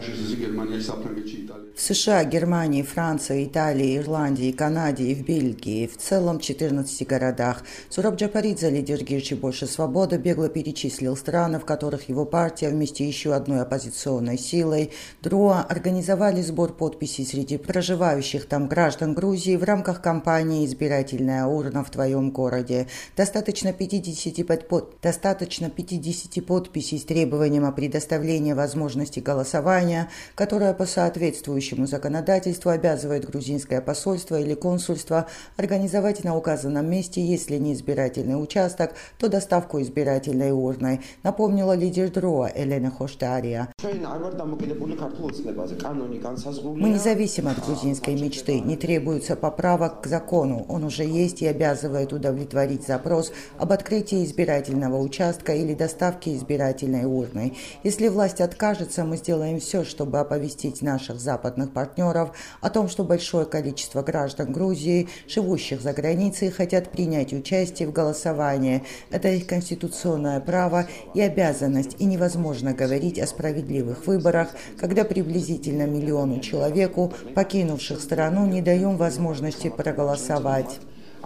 В США, Германии, Франции, Италии, Ирландии, Канаде и в Бельгии, в целом в 14 городах. Сураб Джапаридзе, лидер Гирчи «Больше свободы», бегло перечислил страны, в которых его партия вместе еще одной оппозиционной силой ДРОА организовали сбор подписей среди проживающих там граждан Грузии в рамках кампании «Избирательная урна в твоем городе». Достаточно 50 подписей с требованием о предоставлении возможности голосования, которая по соответствующему законодательству обязывает грузинское посольство или консульство организовать на указанном месте, если не избирательный участок, то доставку избирательной урны, напомнила лидер ДРОА Элена Хоштария. Мы не зависим от грузинской мечты, не требуется поправок к закону, он уже есть и обязывает удовлетворить запрос об открытии избирательного участка или доставке избирательной урны. Если власть откажется, мы сделаем все, чтобы оповестить наших западных партнеров о том, что большое количество граждан Грузии, живущих за границей, хотят принять участие в голосовании. Это их конституционное право и обязанность, и невозможно говорить о справедливых выборах, когда приблизительно миллиону человеку, покинувших страну, не даем возможности проголосовать.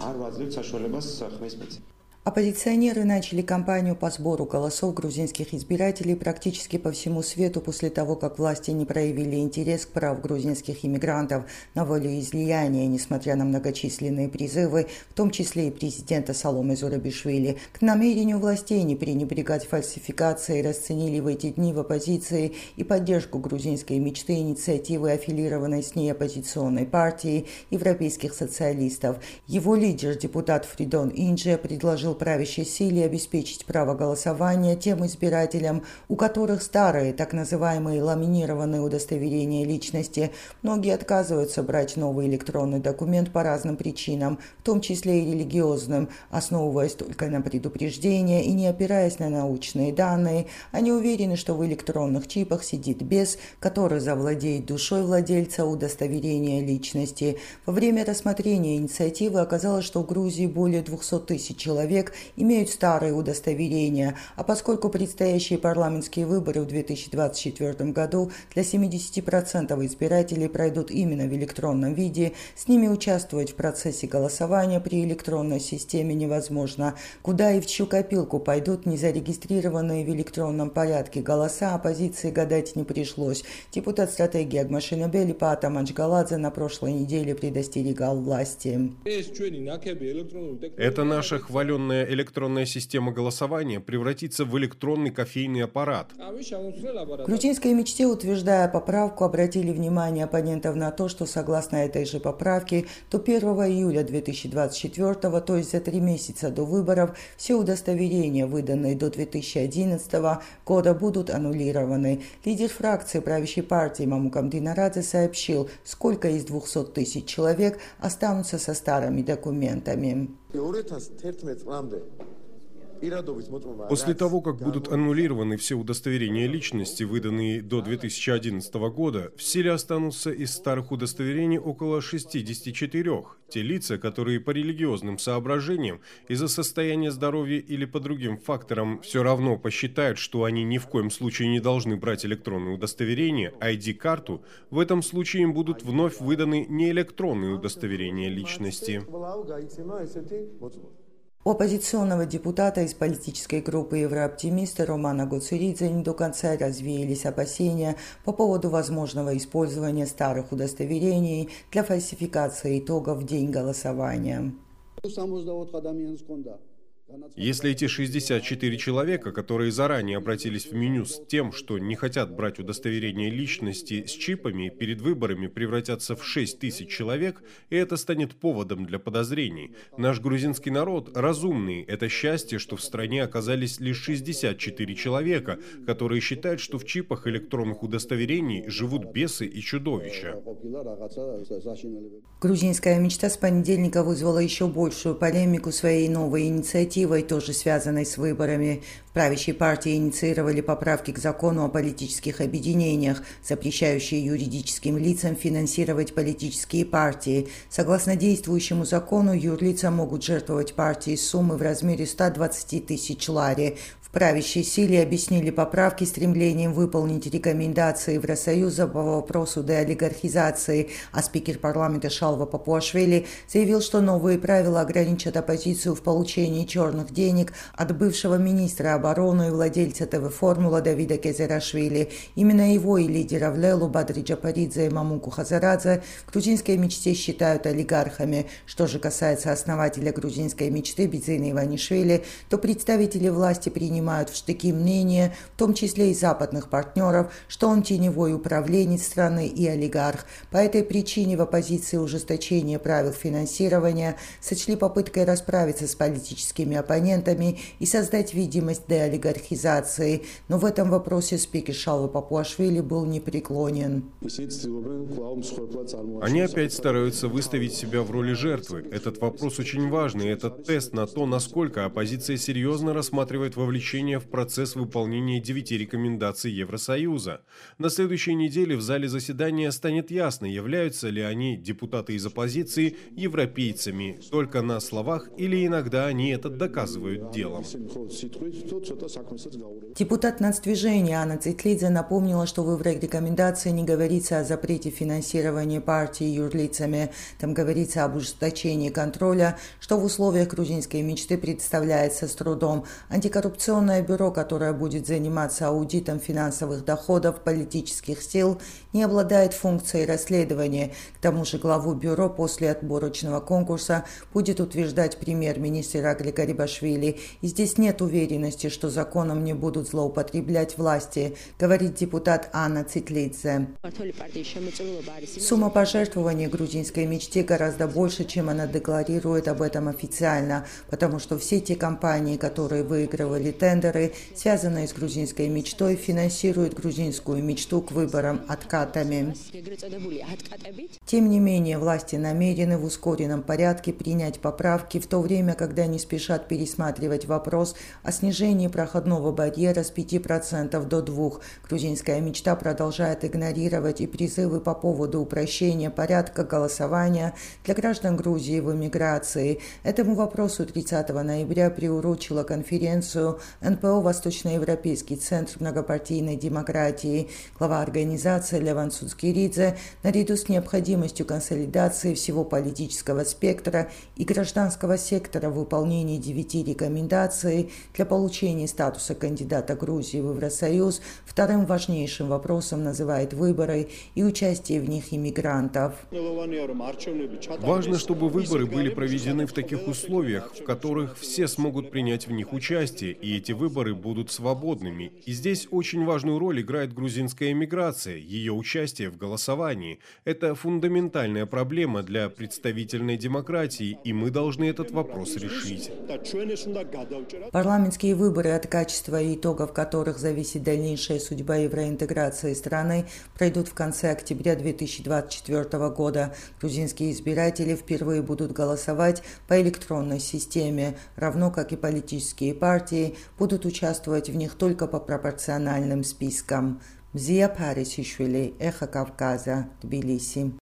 Оппозиционеры начали кампанию по сбору голосов грузинских избирателей практически по всему свету после того, как власти не проявили интерес к праву грузинских иммигрантов на волеизлияние, несмотря на многочисленные призывы, в том числе и президента Саломе Зурабишвили. К намерению властей не пренебрегать фальсификацией расценили в эти дни в оппозиции и поддержку грузинской мечты инициативы, аффилированной с ней оппозиционной партии европейских социалистов. Его лидер, депутат Фридон Индже, предложил правящей силе обеспечить право голосования тем избирателям, у которых старые, так называемые ламинированные удостоверения личности. Многие отказываются брать новый электронный документ по разным причинам, в том числе и религиозным, основываясь только на предупреждения и не опираясь на научные данные. Они уверены, что в электронных чипах сидит бес, который завладеет душой владельца удостоверения личности. Во время рассмотрения инициативы оказалось, что в Грузии более 200 тысяч человек имеют старые удостоверения, а поскольку предстоящие парламентские выборы в 2024 году для 70% избирателей пройдут именно в электронном виде, с ними участвовать в процессе голосования при электронной системе невозможно. Куда и в чью копилку пойдут незарегистрированные в электронном порядке голоса, оппозиции гадать не пришлось. Депутат стратегии Агмашинабели Паата Манчгаладзе на прошлой неделе предостерегал власти. Это наша хваленная электронная система голосования превратится в электронный кофейный аппарат. В грузинской мечте, утверждая поправку, обратили внимание оппонентов на то, что согласно этой же поправке, до 1 июля 2024, то есть за 3 месяца до выборов, все удостоверения, выданные до 2011 года, будут аннулированы. Лидер фракции правящей партии Мамукам Динарадзе сообщил, сколько из 200 тысяч человек останутся со старыми документами. После того, как будут аннулированы все удостоверения личности, выданные до 2011 года, в силе останутся из старых удостоверений около 64. Те лица, которые по религиозным соображениям, из-за состояния здоровья или по другим факторам все равно посчитают, что они ни в коем случае не должны брать электронное удостоверение, ID-карту, в этом случае им будут вновь выданы неэлектронные удостоверения личности. У оппозиционного депутата из политической группы «Еврооптимисты» Романа Гоцуридзе не до конца развеялись опасения по поводу возможного использования старых удостоверений для фальсификации итогов в день голосования. Если эти 64 человека, которые заранее обратились в меню с тем, что не хотят брать удостоверение личности с чипами, перед выборами превратятся в 6 тысяч человек, и это станет поводом для подозрений. Наш грузинский народ разумный. Это счастье, что в стране оказались лишь 64 человека, которые считают, что в чипах электронных удостоверений живут бесы и чудовища. Грузинская мечта с понедельника вызвала еще большую полемику своей новой инициативой, тоже связанной с выборами. В правящей партии инициировали поправки к закону о политических объединениях, запрещающие юридическим лицам финансировать политические партии. Согласно действующему закону, юрлица могут жертвовать партии суммы в размере 120 тысяч лари. В Правящие силы объяснили поправки стремлением выполнить рекомендации Евросоюза по вопросу деолигархизации, а спикер парламента Шалва Папуашвили заявил, что новые правила ограничат оппозицию в получении черных денег от бывшего министра обороны и владельца ТВ-формула Давида Кезерашвили. Именно его и лидеров Лелу, Бадри Джапаридзе и Мамуку Хазарадзе в грузинской мечте считают олигархами. Что же касается основателя грузинской мечты Бидзина Иванишвили, то представители власти принимают в штыки мнения, в том числе и западных партнеров, что он теневой управленец страны и олигарх. По этой причине в оппозиции ужесточения правил финансирования сочли попыткой расправиться с политическими оппонентами и создать видимость деолигархизации. Но в этом вопросе спикер Шалва Папуашвили был непреклонен. Они опять стараются выставить себя в роли жертвы. Этот вопрос очень важный. Это тест на то, насколько оппозиция серьезно рассматривает вовлечение в процесс выполнения 9 рекомендаций Евросоюза. На следующей неделе в зале заседания станет ясно, являются ли они, депутаты из оппозиции, европейцами только на словах или иногда они это доказывают делом. Депутат нацдвижения Анна Цитлидзе напомнила, что в рекомендации не говорится о запрете финансирования партии юрлицами. Там говорится об ужесточении контроля, что в условиях грузинской мечты представляется с трудом. Антикоррупционное бюро, которое будет заниматься аудитом финансовых доходов политических сил, не обладает функцией расследования. К тому же главу бюро после отборочного конкурса будет утверждать премьер-министр Иракли Гарибашвили. И здесь нет уверенности, что законом не будут злоупотреблять власти, говорит депутат Анна Цитлидзе. Сумма пожертвований грузинской мечте гораздо больше, чем она декларирует об этом официально, потому что все те компании, которые выигрывали тендеры, связанные с грузинской мечтой, финансируют грузинскую мечту к выборам откатами. Тем не менее, власти намерены в ускоренном порядке принять поправки, в то время, когда не спешат пересматривать вопрос о снижении проходного барьера с 5% до 2%. Грузинская мечта продолжает игнорировать и призывы по поводу упрощения порядка голосования для граждан Грузии в эмиграции. Этому вопросу 30 ноября приурочила конференцию НПО «Восточноевропейский центр многопартийной демократии». Глава организации Леван Цуцкиридзе наряду с необходимостью консолидации всего политического спектра и гражданского сектора в выполнении 9 рекомендаций для получения статуса кандидата Грузии в Евросоюз вторым важнейшим вопросом называет выборы и участие в них иммигрантов. Важно, чтобы выборы были проведены в таких условиях, в которых все смогут принять в них участие, и эти выборы будут свободными. И здесь очень важную роль играет грузинская эмиграция, ее участие в голосовании. Это фундаментальная проблема для представительной демократии, и мы должны этот вопрос решить. Парламентские выборы, от качества и итогов которых зависит дальнейшая судьба евроинтеграции страны, пройдут в конце октября 2024 года. Грузинские избиратели впервые будут голосовать по электронной системе, равно как и политические партии будут участвовать в них только по пропорциональным спискам. Мзия Парисишвили, Эхо Кавказа, Тбилиси.